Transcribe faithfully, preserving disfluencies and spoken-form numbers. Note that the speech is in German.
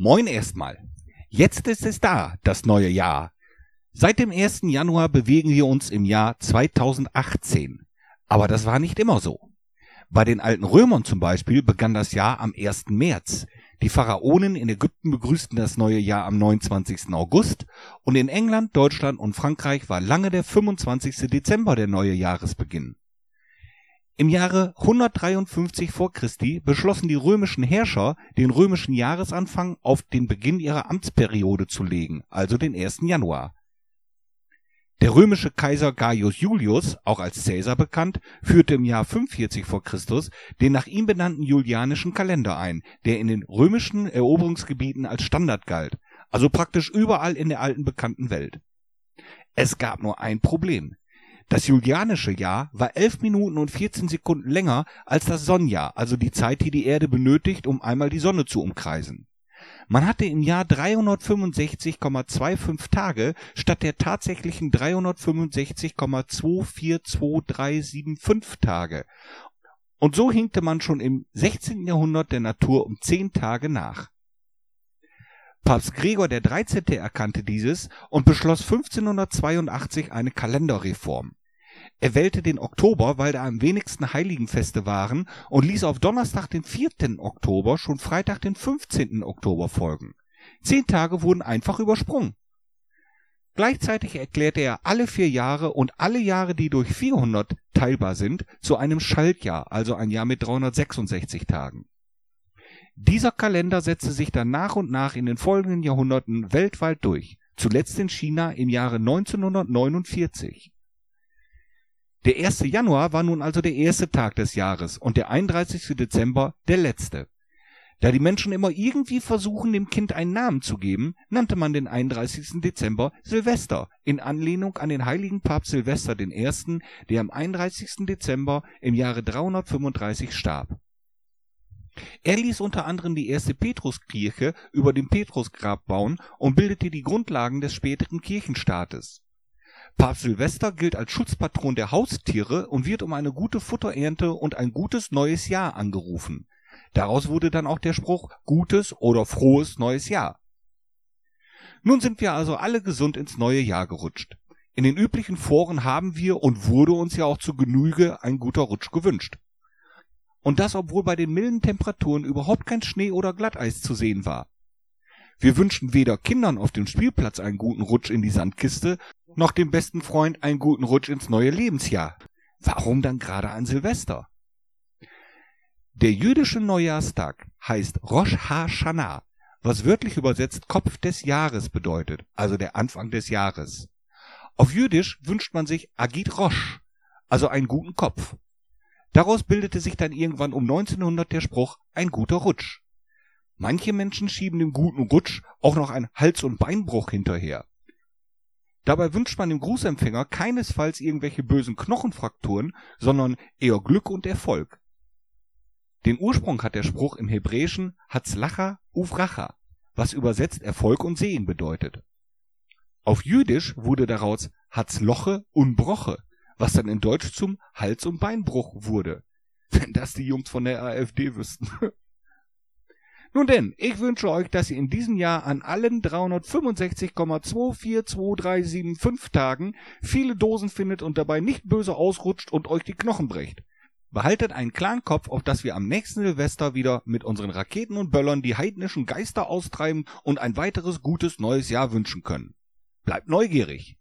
Moin erstmal. Jetzt ist es da, das neue Jahr. Seit dem ersten Januar bewegen wir uns im Jahr zweitausendachtzehn. Aber das war nicht immer so. Bei den alten Römern zum Beispiel begann das Jahr am ersten März. Die Pharaonen in Ägypten begrüßten das neue Jahr am neunundzwanzigsten August und in England, Deutschland und Frankreich war lange der fünfundzwanzigsten Dezember der neue Jahresbeginn. Im Jahre hundertdreiundfünfzig vor Christi beschlossen die römischen Herrscher, den römischen Jahresanfang auf den Beginn ihrer Amtsperiode zu legen, also den ersten Januar. Der römische Kaiser Gaius Julius, auch als Caesar bekannt, führte im Jahr fünfundvierzig vor Christus den nach ihm benannten julianischen Kalender ein, der in den römischen Eroberungsgebieten als Standard galt, also praktisch überall in der alten bekannten Welt. Es gab nur ein Problem. Das julianische Jahr war elf Minuten und vierzehn Sekunden länger als das Sonnenjahr, also die Zeit, die die Erde benötigt, um einmal die Sonne zu umkreisen. Man hatte im Jahr dreihundertfünfundsechzig Komma fünfundzwanzig Tage statt der tatsächlichen dreihundertfünfundsechzig Komma zwei vier zwei drei sieben fünf Tage. Und so hinkte man schon im sechzehnten Jahrhundert der Natur um zehn Tage nach. Papst Gregor der dreizehnte erkannte dieses und beschloss fünfzehnhundertzweiundachtzig eine Kalenderreform. Er wählte den Oktober, weil da am wenigsten Heiligenfeste waren, und ließ auf Donnerstag, den vierten Oktober, schon Freitag, den fünfzehnten Oktober folgen. Zehn Tage wurden einfach übersprungen. Gleichzeitig erklärte er alle vier Jahre und alle Jahre, die durch vierhundert teilbar sind, zu einem Schaltjahr, also ein Jahr mit dreihundertsechsundsechzig Tagen. Dieser Kalender setzte sich dann nach und nach in den folgenden Jahrhunderten weltweit durch, zuletzt in China im Jahre neunzehnhundertneunundvierzig. Der erste Januar war nun also der erste Tag des Jahres und der einunddreißigste Dezember der letzte. Da die Menschen immer irgendwie versuchen, dem Kind einen Namen zu geben, nannte man den einunddreißigsten Dezember Silvester, in Anlehnung an den heiligen Papst Silvester den Ersten, der am einunddreißigsten Dezember im Jahre dreihundertfünfunddreißig starb. Er ließ unter anderem die erste Petruskirche über dem Petrusgrab bauen und bildete die Grundlagen des späteren Kirchenstaates. Papst Silvester gilt als Schutzpatron der Haustiere und wird um eine gute Futterernte und ein gutes neues Jahr angerufen. Daraus wurde dann auch der Spruch Gutes oder Frohes neues Jahr. Nun sind wir also alle gesund ins neue Jahr gerutscht. In den üblichen Foren haben wir und wurde uns ja auch zu Genüge ein guter Rutsch gewünscht. Und das, obwohl bei den milden Temperaturen überhaupt kein Schnee oder Glatteis zu sehen war. Wir wünschen weder Kindern auf dem Spielplatz einen guten Rutsch in die Sandkiste, noch dem besten Freund einen guten Rutsch ins neue Lebensjahr. Warum dann gerade an Silvester? Der jüdische Neujahrstag heißt Rosh Hashanah, was wörtlich übersetzt Kopf des Jahres bedeutet, also der Anfang des Jahres. Auf Jüdisch wünscht man sich Agit Rosh, also einen guten Kopf. Daraus bildete sich dann irgendwann um neunzehnhundert der Spruch ein guter Rutsch. Manche Menschen schieben dem guten Rutsch auch noch einen Hals- und Beinbruch hinterher. Dabei wünscht man dem Grußempfänger keinesfalls irgendwelche bösen Knochenfrakturen, sondern eher Glück und Erfolg. Den Ursprung hat der Spruch im Hebräischen Hatzlacha Uvracha, was übersetzt Erfolg und Segen bedeutet. Auf Jüdisch wurde daraus Hatzloche und Broche, was dann in Deutsch zum Hals- und Beinbruch wurde. Wenn das die Jungs von der AfD wüssten. Nun denn, ich wünsche euch, dass ihr in diesem Jahr an allen dreihundertfünfundsechzig Komma zwei vier zwei drei sieben fünf Tagen viele Dosen findet und dabei nicht böse ausrutscht und euch die Knochen bricht. Behaltet einen klaren Kopf, auf dass wir am nächsten Silvester wieder mit unseren Raketen und Böllern die heidnischen Geister austreiben und ein weiteres gutes neues Jahr wünschen können. Bleibt neugierig!